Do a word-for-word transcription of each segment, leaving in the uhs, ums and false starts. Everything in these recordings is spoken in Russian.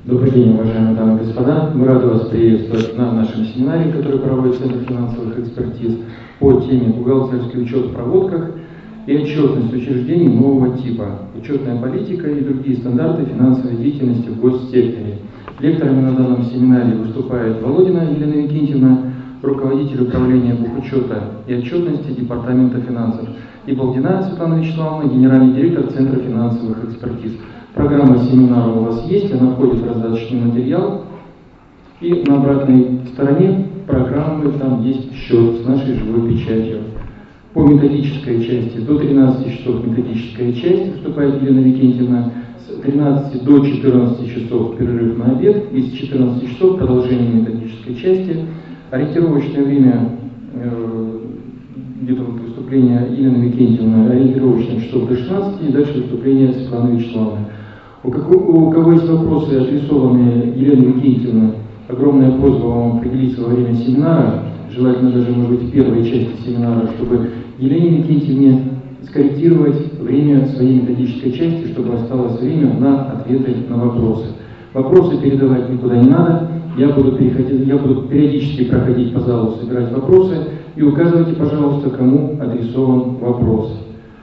Добрый день, уважаемые дамы и господа. Мы рады вас приветствовать на нашем семинаре, который проводит Центр финансовых экспертиз по теме «Бухгалтерский учет в проводках и отчетность учреждений нового типа. Учетная политика и другие стандарты финансовой деятельности в госсекторе». Лекторами на данном семинаре выступает Володина Елена Викентьевна, руководитель управления бухучета и отчетности Департамента финансов, и Балдина Светлана Вячеславовна, генеральный директор Центра финансовых экспертиз. Программа семинара у вас есть, она входит в раздаточный материал. И на обратной стороне программы там есть счет с нашей живой печатью. По методической части до тринадцати часов методическая часть, выступает Елена Викентьевна, с тринадцати до четырнадцати часов перерыв на обед, и с четырнадцати часов продолжение методической части. Ориентировочное время э, где-то вот выступление Елены Викентьевны, ориентировочное часов до шестнадцати, и дальше выступление Светланы Вячеславовны. У кого, у кого есть вопросы, адресованные Елене Викентьевне, огромная просьба вам определиться во время семинара, желательно даже, может быть, в первой части семинара, чтобы Елене Викентьевне скорректировать время своей методической части, чтобы осталось время на ответы на вопросы. Вопросы передавать никуда не надо, я буду, переходить, я буду периодически проходить по залу, собирать вопросы, и указывайте, пожалуйста, кому адресован вопрос.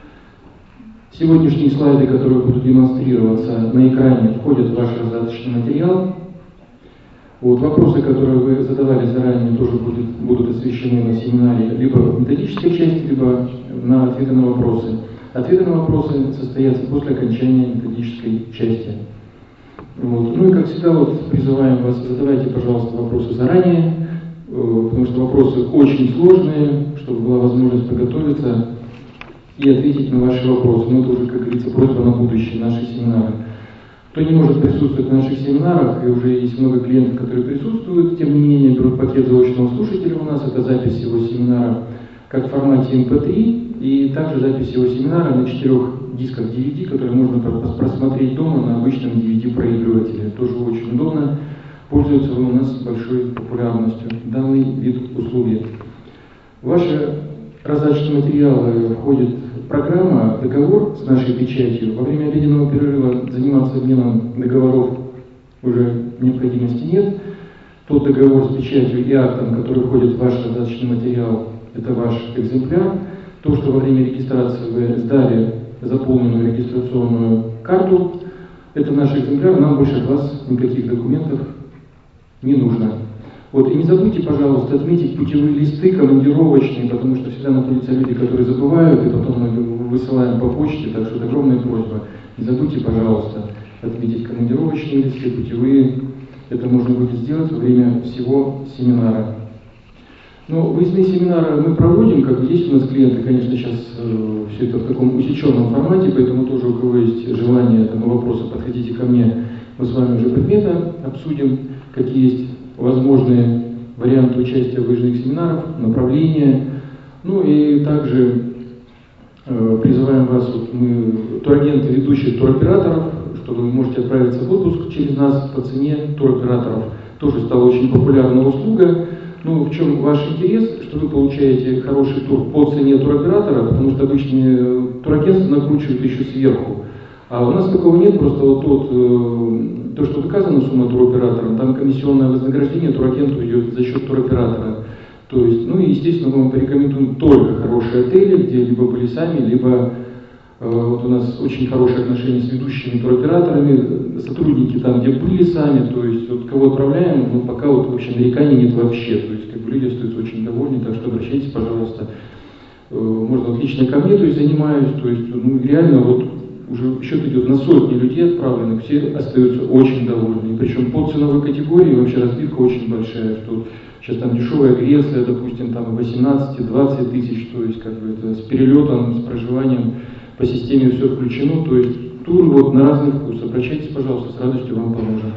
Сегодняшние слайды, которые будут демонстрироваться на экране, входят в ваш раздаточный материал. Вот, вопросы, которые вы задавали заранее, тоже будут, будут освещены на семинаре либо в методической части, либо на ответы на вопросы. Ответы на вопросы состоятся после окончания методической части. Вот. Ну и как всегда вот, призываем вас, задавайте, пожалуйста, вопросы заранее, потому что вопросы очень сложные, чтобы была возможность подготовиться и ответить на ваши вопросы. Но это уже, как говорится, просьба на будущее, наши семинары. Кто не может присутствовать на наших семинарах, и уже есть много клиентов, которые присутствуют, тем не менее берут пакет заочного слушателя у нас, это запись его семинара как в формате эм пэ три, и также запись его семинара на четырех дисках ди ви ди, которые можно просмотреть дома на обычном ди ви ди-проигрывателе. Тоже очень удобно, пользуется у нас большой популярностью данный вид услуги. Ваши раздаточные материалы входит программа «Договор» с нашей печатью. Во время обеденного перерыва заниматься обменом договоров уже необходимости нет. Тот договор с печатью и актом, который входит в ваш раздаточный материал, это ваш экземпляр. То, что во время регистрации вы сдали заполненную регистрационную карту, это наш экземпляр, нам больше от вас никаких документов не нужно. Вот, и не забудьте, пожалуйста, отметить путевые листы командировочные, потому что всегда находятся люди, которые забывают, и потом мы высылаем по почте, так что это огромная просьба. Не забудьте, пожалуйста, отметить командировочные листы, путевые. Это можно будет сделать во время всего семинара. Но выездные семинары мы проводим, как бы есть у нас клиенты, конечно, сейчас э, все это в таком усеченном формате, поэтому тоже у кого есть желание, там, вопросы, подходите ко мне, мы с вами уже предметно обсудим, какие есть возможные варианты участия в выездных семинарах, направления. Ну и также э, призываем вас, вот мы турагенты, ведущие туроператоров, что вы можете отправиться в отпуск через нас по цене туроператоров. Тоже стала очень популярная услуга. Ну, в чем ваш интерес, что вы получаете хороший тур по цене туроператора, потому что обычные турагентства накручивают еще сверху. А у нас такого нет, просто вот тот, э, то, что доказано сумма туроператором, там комиссионное вознаграждение турагенту идет за счет туроператора. То есть, ну и естественно, мы вам порекомендуем только хорошие отели, где либо были сами, либо э, вот у нас очень хорошие отношения с ведущими туроператорами, сотрудники там, где были сами, то есть вот кого отправляем, ну пока вот вообще нареканий нет вообще, то есть как бы люди остаются очень довольны, так что обращайтесь, пожалуйста. Э, можно вот лично ко мне, то есть занимаюсь, то есть ну реально вот уже счет идет на сотни людей отправленных, все остаются очень довольны. Причем по ценовой категории вообще разбивка очень большая, что сейчас там дешевая Греция, допустим, там восемнадцать-двадцать тысяч, то есть как бы это с перелетом, с проживанием по системе все включено, то есть тур вот на разный вкус. Обращайтесь, пожалуйста, с радостью вам поможем.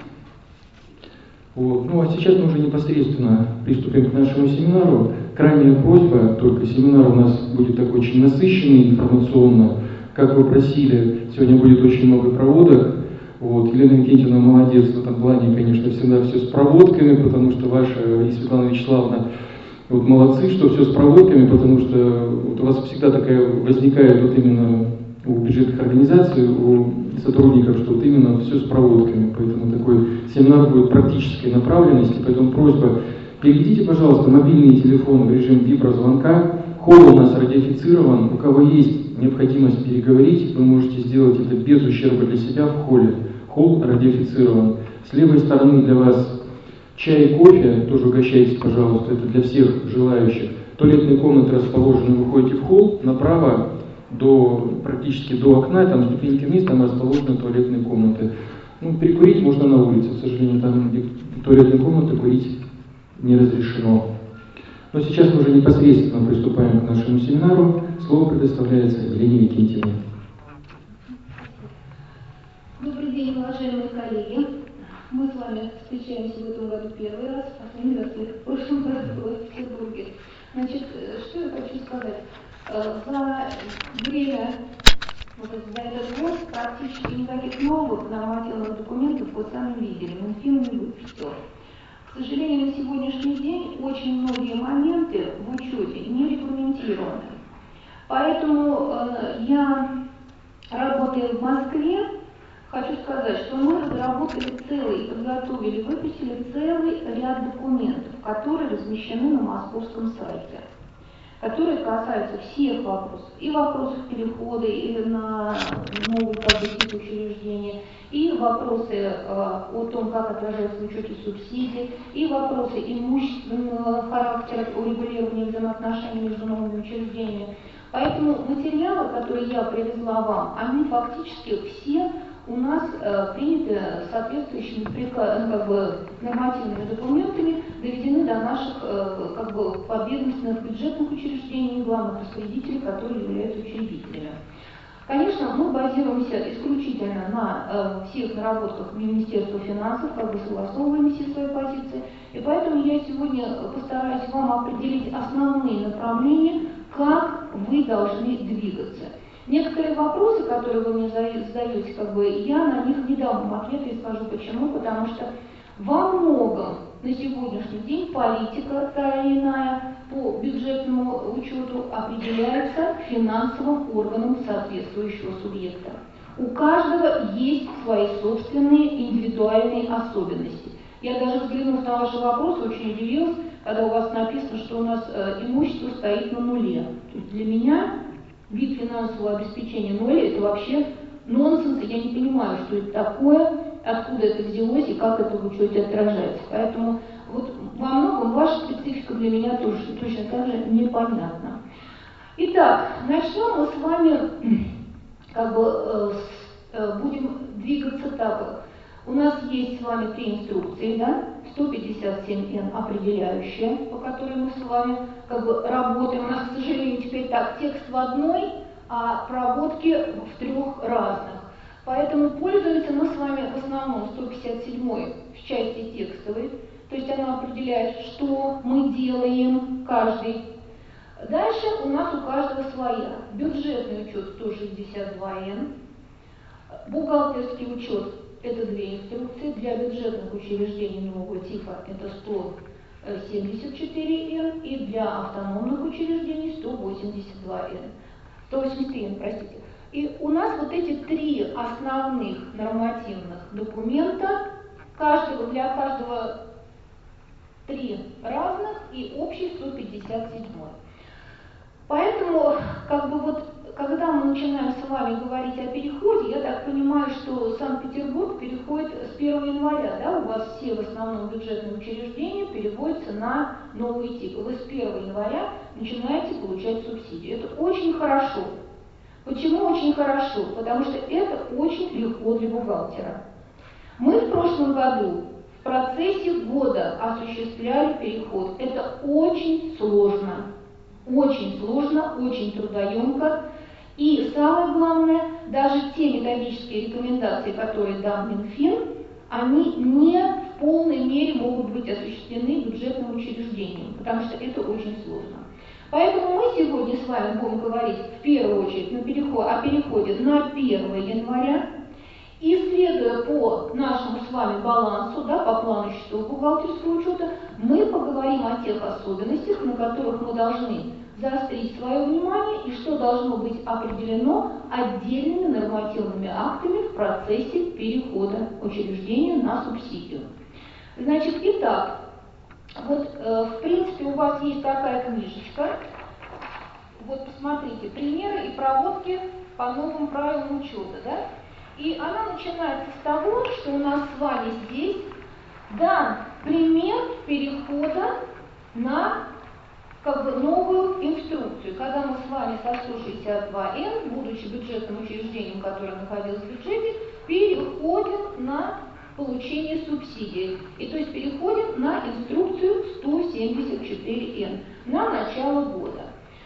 Вот. Ну а сейчас мы уже непосредственно приступим к нашему семинару. Крайняя просьба, только семинар у нас будет такой очень насыщенный информационно. Как вы просили, сегодня будет очень много проводок. Вот. Елена Викентьевна молодец в этом плане, конечно, всегда все с проводками, потому что ваша и Светлана Вячеславовна вот молодцы, что все с проводками, потому что вот у вас всегда такая возникает вот именно у бюджетных организаций, у сотрудников, что вот именно все с проводками. Поэтому такой семинар будет практической направленности, поэтому просьба, переведите, пожалуйста, мобильные телефоны в режим виброзвонка. Холл у нас радиофицирован, у кого есть необходимость переговорить, вы можете сделать это без ущерба для себя в холле. Холл радиофицирован. С левой стороны для вас чай и кофе, тоже угощайтесь, пожалуйста, это для всех желающих. Туалетные комнаты расположены, вы выходите в холл, направо до, практически до окна, там ступеньки вниз, там расположены туалетные комнаты. Ну, перекурить можно на улице, к сожалению, там где туалетные комнаты курить не разрешено. Но сейчас мы уже непосредственно приступаем к нашему семинару. Слово предоставляется Елене Викентьевне. Добрый день, уважаемые коллеги. Мы с вами встречаемся в этом году первый раз, последний раз в прошлом году было в Петербурге. Значит, что я хочу сказать? За время, вот за этот год, практически никаких новых нормативных документов вы сами видели, Минфин не выпустил. К сожалению, на сегодняшний день очень многие моменты в учете не регламентированы. Поэтому э, я, работая в Москве, хочу сказать, что мы разработали целый, подготовили, выпустили целый ряд документов, которые размещены на московском сайте, которые касаются всех вопросов, и вопросов перехода и на новый как бы, тип учреждения, и вопросы э, о том, как отражаются в учете субсидий, и вопросы имущественного характера, урегулирования взаимоотношений между новыми учреждениями. Поэтому материалы, которые я привезла вам, они фактически все у нас э, приняты соответствующими приказ, ну, как бы, нормативными документами, доведены до наших э, как бы, подведомственных бюджетных учреждений и главных распорядителей, которые являются учредителями. Конечно, мы базируемся исключительно на э, всех наработках Министерства финансов, как бы согласовываем все свои позиции, и поэтому я сегодня постараюсь вам определить основные направления, как вы должны двигаться. Некоторые вопросы, которые вы мне задаете, как бы, я на них не дам вам ответа и скажу почему, потому что во многом на сегодняшний день политика та или иная по бюджетному учету определяется финансовым органом соответствующего субъекта. У каждого есть свои собственные индивидуальные особенности. Я даже взглянув на ваши вопросы, очень удивилась, когда у вас написано, что у нас э, имущество стоит на нуле. То есть для меня вид финансового обеспечения нуля – это вообще нонсенс, и я не понимаю, что это такое, откуда это взялось и как это в учете отражается. Поэтому вот во многом ваша специфика для меня тоже точно так же непонятна. Итак, начнем мы с вами, как бы, э, с, э, будем двигаться так. У нас есть с вами три инструкции, да? сто пятьдесят семь эн определяющая, по которой мы с вами как бы работаем. У нас, к сожалению, теперь так, текст в одной, а проводки в трех разных. Поэтому пользуемся мы с вами в основном сто пятьдесят седьмой в части текстовой, то есть она определяет, что мы делаем каждый. Дальше у нас у каждого своя. Бюджетный учет сто шестьдесят два эн, бухгалтерский учет это две инструкции, для бюджетных учреждений нового типа это сто семьдесят четыре эн и для автономных учреждений сто восемьдесят два эн. сто восемьдесят три эн, простите. И у нас вот эти три основных нормативных документа, каждого, для каждого три разных и общий сто пятьдесят седьмой. Поэтому, как бы вот, когда мы начинаем с вами говорить о переходе, я так понимаю, что Санкт-Петербург переходит с первого января, да, у вас все в основном бюджетные учреждения переводятся на новый тип. Вы с первого января начинаете получать субсидии. Это очень хорошо. Почему очень хорошо? Потому что это очень легко для бухгалтера. Мы в прошлом году в процессе года осуществляли переход. Это очень сложно. Очень сложно, очень трудоемко. И самое главное, даже те методические рекомендации, которые дал Минфин, они не в полной мере могут быть осуществлены бюджетным учреждением, потому что это очень сложно. Поэтому мы сегодня с вами будем говорить в первую очередь на переход, о переходе на первое января. И следуя по нашему с вами балансу, да, по плану счетов бухгалтерского учета, мы поговорим о тех особенностях, на которых мы должны заострить свое внимание и что должно быть определено отдельными нормативными актами в процессе перехода учреждения на субсидию. Значит, итак, вот э, в принципе у вас есть такая книжечка. Вот посмотрите, примеры и проводки по новым правилам учета, да? И она начинается с того, что у нас с вами здесь дан пример перехода на как бы новую инструкцию. Когда мы с вами со сто шестьдесят два эн, будучи бюджетным учреждением, которое находилось в бюджете, переходим на получение субсидий. И то есть переходим на инструкцию сто семьдесят четыре эн на начало года.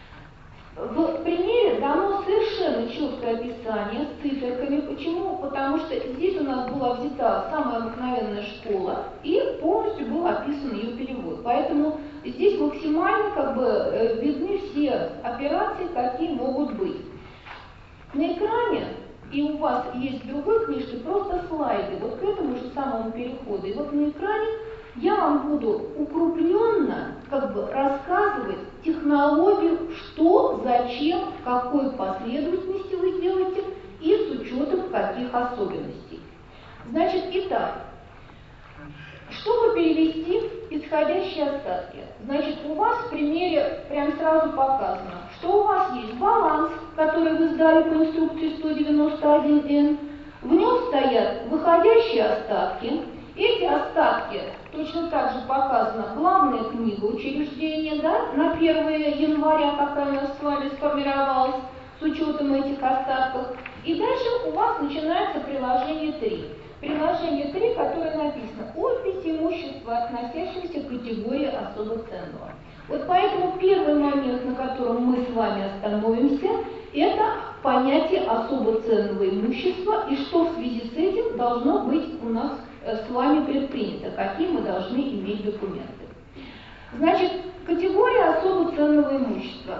В примере дано совершенно четкое описание с циферками. Почему? Потому что здесь у нас была взята самая обыкновенная школа и полностью был описан ее перевод. Поэтому здесь максимально как бы видны все операции, какие могут быть. На экране, и у вас есть в другой книжке, просто слайды вот к этому же самому переходу. И вот на экране я вам буду укрупленно как бы рассказывать технологию, что, зачем, в какой последовательности вы делаете и с учетом каких особенностей. Значит, итак, чтобы перевести исходящие остатки, значит, у вас в примере прям сразу показано, что у вас есть баланс, который вы сдали по инструкции сто девяносто один эн, в нем стоят выходящие остатки. Эти остатки точно так же показана главная книга учреждения, да, на первое января, какая у нас с вами сформировалась с учетом этих остатков. И дальше у вас начинается приложение три. Приложение три, которое написано «Опись имущества, относящегося к категории особо ценного». Вот поэтому первый момент, на котором мы с вами остановимся, это понятие особо ценного имущества и что в связи с этим должно быть у нас с вами предпринято, какие мы должны иметь документы. Значит, категория особо ценного имущества.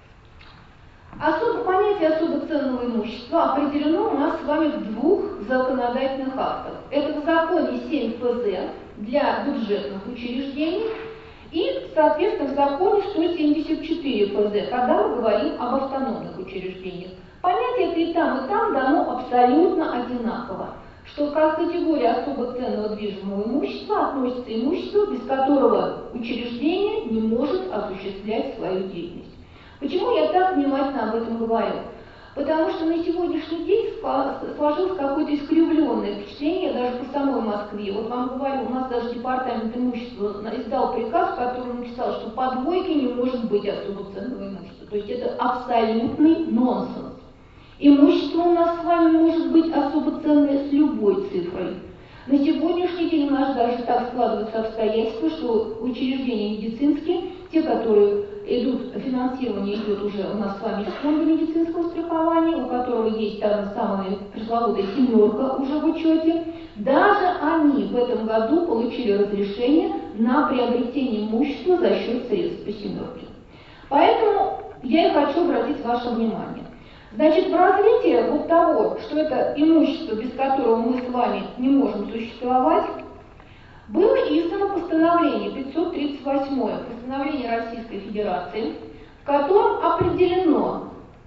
Особо, понятие особо ценного имущества определено у нас с вами в двух законодательных актах. Это в законе семь эф зэ для бюджетных учреждений и, соответственно, в законе сто семьдесят четыре эф зэ, когда мы говорим об автономных учреждениях. Понятие это и там, и там дано абсолютно одинаково, что как категория особо ценного движимого имущества относится имущество, без которого учреждение не может осуществлять свою деятельность. Почему я так внимательно об этом говорю? Потому что на сегодняшний день сложилось какое-то искривленное впечатление даже по самой Москве. Вот вам говорю, у нас даже департамент имущества издал приказ, в котором написал, что по двойке не может быть особо ценного имущества. То есть это абсолютный нонсенс. Имущество у нас с вами может быть особо ценное с любой цифрой. На сегодняшний день у нас даже так складываются обстоятельства, что учреждения медицинские, те, которые идут, финансирование идет уже у нас с вами из фонда медицинского страхования, у которого есть та самая пресловутая семерка уже в учете, даже они в этом году получили разрешение на приобретение имущества за счет средств по семерке. Поэтому я и хочу обратить ваше внимание. Значит, в развитии вот того, что это имущество, без которого мы с вами не можем существовать, было издано постановление пятьсот тридцать восьмое, постановление Российской Федерации, в котором определено,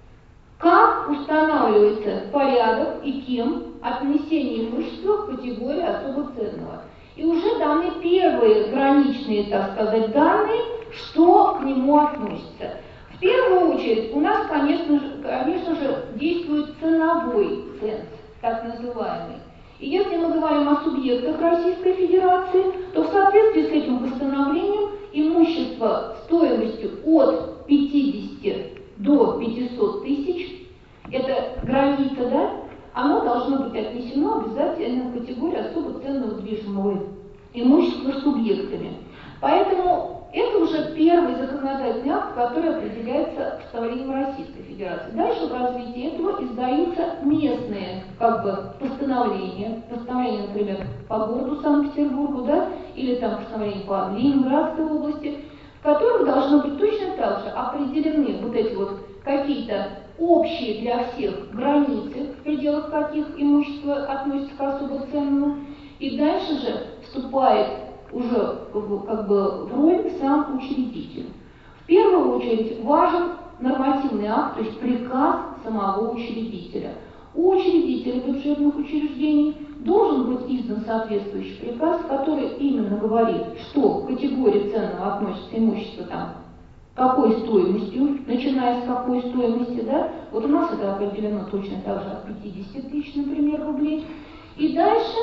как устанавливается порядок и кем отнесение имущества к категории особо ценного. И уже даны первые граничные, так сказать, данные, что к нему относится. В первую очередь у нас, конечно же, конечно же, действует ценовой ценз, так называемый. И если мы говорим о субъектах Российской Федерации, то в соответствии с этим постановлением имущество стоимостью от пятидесяти до пятисот тысяч, это граница, да, оно должно быть отнесено обязательно в категорию особо ценного движимого имущества субъектами. Поэтому это уже первый законодательный акт, который определяется постановлением Российской Федерации. Дальше в развитии этого издаются местные как бы, постановления. Постановления, например, по городу Санкт-Петербургу, да, или там постановления по Ленинградской области, в которых должно быть точно так же определены вот эти вот какие-то общие для всех границы, в пределах каких имущество относится к особо ценному. И дальше же вступает уже как бы в роль сам учредитель. В первую очередь важен нормативный акт, то есть приказ самого учредителя. У учредителя бюджетных учреждений должен быть издан соответствующий приказ, который именно говорит, что к категории ценного относится имущество там, какой стоимостью, начиная с какой стоимости, да, вот у нас это определено точно так же от пятидесяти тысяч, например, рублей. И дальше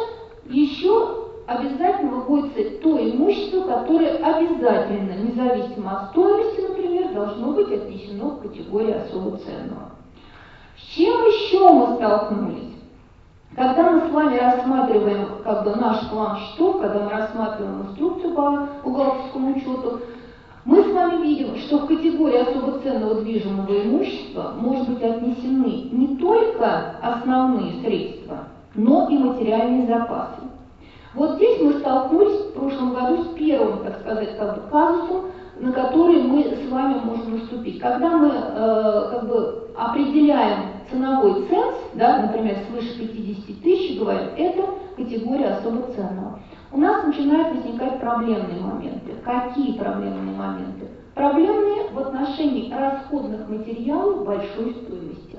еще обязательно выводится то имущество, которое обязательно, независимо от стоимости, например, должно быть отнесено к категории особо ценного. С чем еще мы столкнулись? Когда мы с вами рассматриваем как бы наш план счетов, когда мы рассматриваем инструкцию по бухгалтерскому учету, мы с вами видим, что в категории особо ценного движимого имущества может быть отнесены не только основные средства, но и материальные запасы. Вот здесь мы столкнулись в прошлом году с первым, так сказать, как бы казусом, на который мы с вами можем наступить. Когда мы э, как бы определяем ценовой ценз, да, например, свыше пятидесяти тысяч, говорим, это категория особо ценного. У нас начинают возникать проблемные моменты. Какие проблемные моменты? Проблемные в отношении расходных материалов большой стоимости.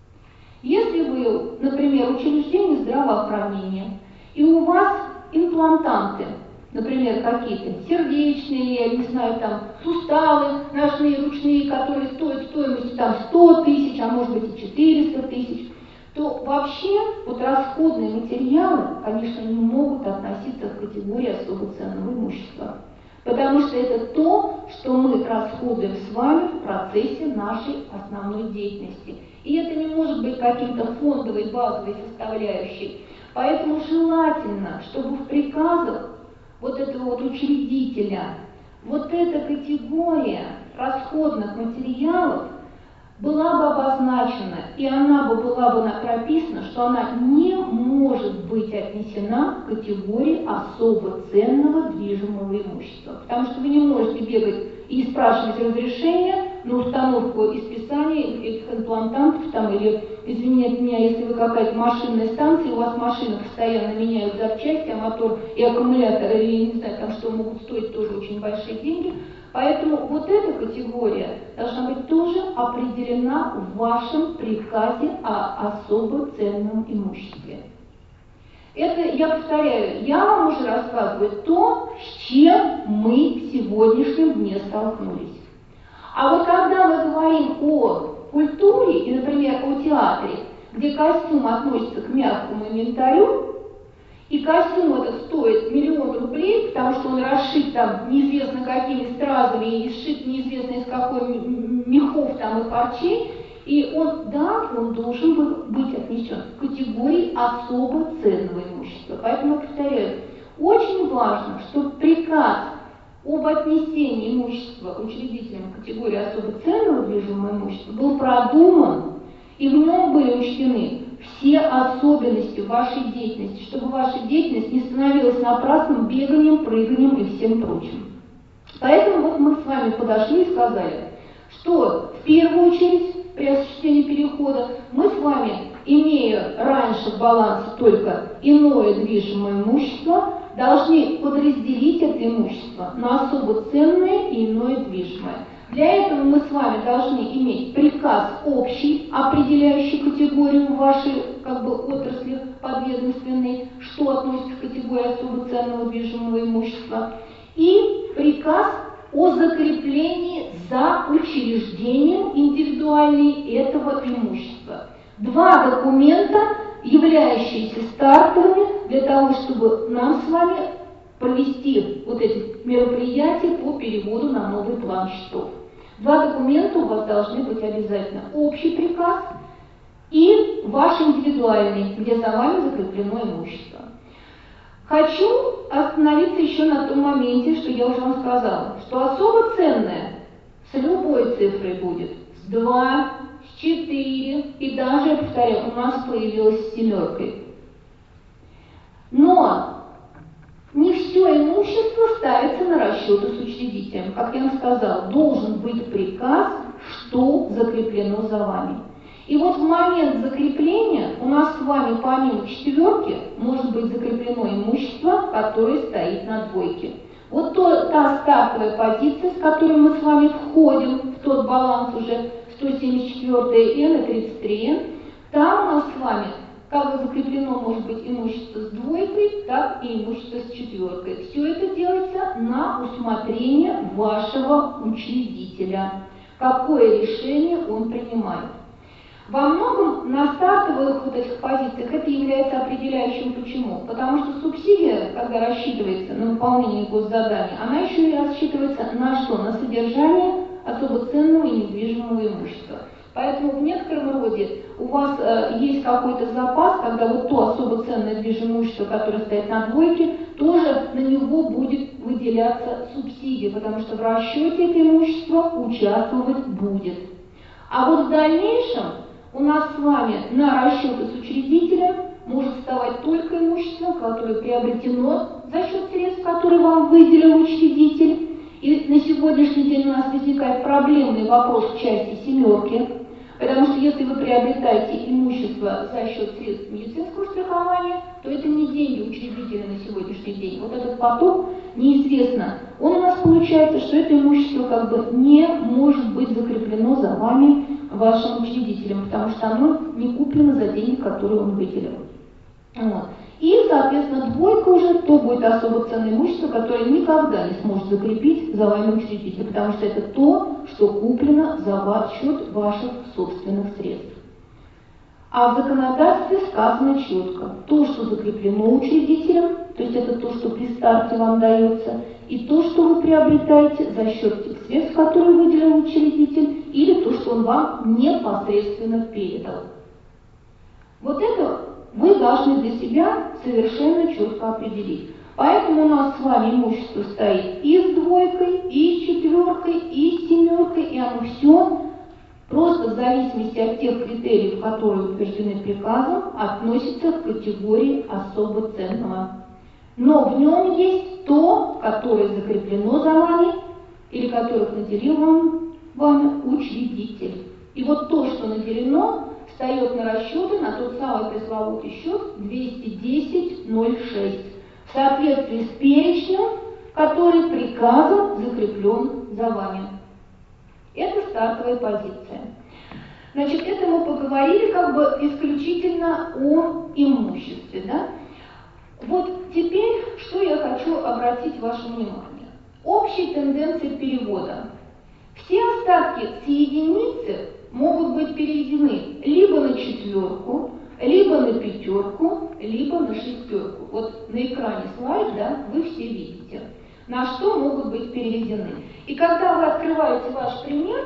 Если вы, например, учреждение здравоохранения, и у вас имплантанты, например, какие-то сердечные, я не знаю, там, суставы ножные, ручные, которые стоят стоимостью там сто тысяч, а может быть и четыреста тысяч, то вообще вот расходные материалы, конечно, не могут относиться к категории особо ценного имущества. Потому что это то, что мы расходуем с вами в процессе нашей основной деятельности. И это не может быть каким-то фондовой, базовой составляющей. Поэтому желательно, чтобы в приказах вот этого вот учредителя вот эта категория расходных материалов была бы обозначена, и она бы была бы прописана, что она не может быть отнесена к категории особо ценного движимого имущества. Потому что вы не можете бегать и спрашивать разрешение на установку и списание этих имплантантов, там, или, извините меня, если вы какая-то машинная станция, у вас машины постоянно меняют запчасти, а мотор и аккумулятор, или, я не знаю, там что могут стоить тоже очень большие деньги. Поэтому вот эта категория должна быть тоже определена в вашем приказе о особо ценном имуществе. Это, я повторяю, я вам уже рассказываю то, с чем мы в сегодняшнем дне столкнулись. А вот когда мы говорим о культуре, и, например, о театре, где костюм относится к мягкому инвентарю, и костюм этот стоит миллион рублей, потому что он расшит там неизвестно какими стразами и сшит неизвестно из какой мехов там и парчей, и он, да, он должен быть отнесен в категории особо ценного имущества. Поэтому, повторяю, очень важно, чтобы приказ об отнесении имущества учредителям категории особо ценного движимого имущества был продуман, и в нем были учтены все особенности вашей деятельности, чтобы ваша деятельность не становилась напрасным беганием, прыганием и всем прочим. Поэтому вот мы с вами подошли и сказали, что в первую очередь при осуществлении перехода мы с вами, имея раньше в балансе только иное движимое имущество, должны подразделить это имущество на особо ценное и иное движимое. Для этого мы с вами должны иметь приказ общий, определяющий категорию вашей как бы, отрасли подведомственной, что относится к категории особо ценного движимого имущества, и приказ о закреплении за учреждением индивидуальной этого имущества. Два документа, являющиеся стартовыми для того, чтобы нам с вами провести вот эти мероприятия по переводу на новый план счетов. Два документа у вас должны быть обязательно. Общий приказ и ваш индивидуальный, где за вами закреплено имущество. Хочу остановиться еще на том моменте, что я уже вам сказала, что особо ценное с любой цифрой будет с два, с четыре, и даже, я повторяю, у нас появилась с семеркой. Но не все имущество ставится на расчеты с учредителем. Как я вам сказала, должен быть приказ, что закреплено за вами. И вот в момент закрепления у нас с вами помимо четверки может быть закреплено имущество, которое стоит на двойке. Вот то, та стартовая позиция, с которой мы с вами входим в тот баланс уже сто семьдесят четыре Н и тридцать три Н, там у нас с вами как бы закреплено может быть имущество с двойкой, так и имущество с четверкой. Все это делается на усмотрение вашего учредителя. Какое решение он принимает. Во многом на стартовых вот этих позициях это является определяющим. Почему? Потому что субсидия, когда рассчитывается на выполнение госзадания, она еще и рассчитывается на что? На содержание особо ценного и недвижимого имущества. Поэтому в некотором роде у вас э, есть какой-то запас, когда вот то особо ценное движимое имущество, которое стоит на двойке, тоже на него будет выделяться субсидия, потому что в расчете это имущество участвовать будет. А вот в дальнейшем у нас с вами на расчеты с учредителем может вставать только имущество, которое приобретено за счет средств, которые вам выделил учредитель. И на сегодняшний день у нас возникает проблемный вопрос в части семерки, потому что если вы приобретаете имущество за счет средств медицинского страхования, то это не деньги учредителя на сегодняшний день. Вот этот поток неизвестно. Он у нас получается, что это имущество как бы не может быть закреплено за вами, вашим учредителем, потому что оно не куплено за деньги, которые он выделил. Вот. И, соответственно, двойка уже то будет особо ценное имущество, которое никогда не сможет закрепить за вами учредитель, потому что это то, что куплено за счет ваших собственных средств. А в законодательстве сказано четко, то, что закреплено учредителем, то есть это то, что при старте вам дается, и то, что вы приобретаете за счет тех средств, которые выделил учредитель, или то, что он вам непосредственно передал. Вот это вы должны для себя совершенно четко определить. Поэтому у нас с вами имущество стоит и с двойкой, и с четверкой, и с семеркой, и оно все просто в зависимости от тех критериев, которые утверждены приказом, относится к категории особо ценного. Но в нем есть то, которое закреплено за вами, или которых наделил вам, вами учредитель. И вот то, что наделено, встает на расчеты на тот самый пресловутый счет двести десять ноль шесть в соответствии с перечнем, который приказом закреплен за вами. Это стартовая позиция. Значит, это мы поговорили как бы исключительно о имуществе, да? Вот теперь, что я хочу обратить ваше внимание. Общие тенденции перевода. Все остатки с единицы могут быть переведены либо на четверку, либо на пятерку, либо на шестерку. Вот на экране слайд, да, вы все видите, на что могут быть переведены. И когда вы открываете ваш пример,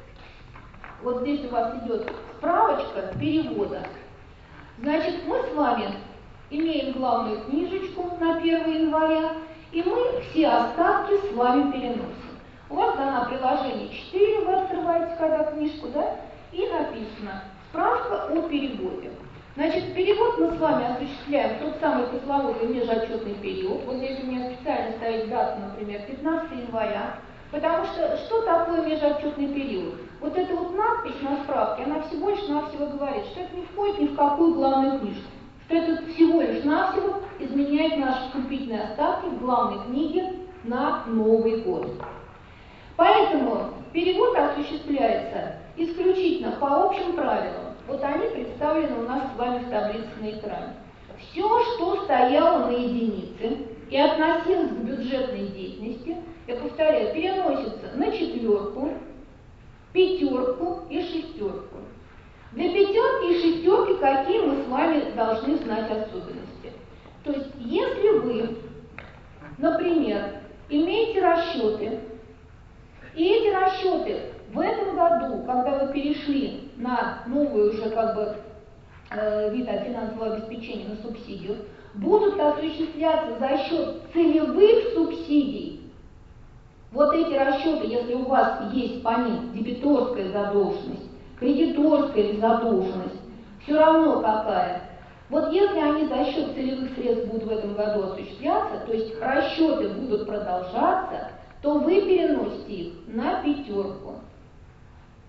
вот здесь у вас идет справочка перевода. Значит, мы с вами имеем главную книжечку на первое января, и мы все остатки с вами переносим. У вас дано приложение четыре, вы открываете когда книжку, да, и написано «Справка о переводе». Значит, перевод мы с вами осуществляем в тот самый пресловутый межотчетный период. Вот здесь у меня специально стоит дата, например, пятнадцатое января, потому что что такое межотчетный период? Вот эта вот надпись на справке, она всего лишь навсего говорит, что это не входит ни в какую главную книжку, что это всего лишь навсего изменяет наши вступительные остатки в главной книге на Новый год. Поэтому перевод осуществляется исключительно по общим правилам. Вот они представлены у нас с вами в таблице на экране. Все, что стояло на единице и относилось к бюджетной деятельности, я повторяю, переносится на четверку, пятерку и шестерку. Для пятерки и шестерки какие мы с вами должны знать особенности? То есть, если вы, например, имеете расчеты, и эти расчеты в этом году, когда вы перешли на новый уже как бы э, вид финансового обеспечения, на субсидию, будут осуществляться за счет целевых субсидий. Вот эти расчеты, если у вас есть по ним дебиторская задолженность, кредиторская задолженность, все равно какая. Вот если они за счет целевых средств будут в этом году осуществляться, то есть расчеты будут продолжаться, то вы переносите их на пятерку.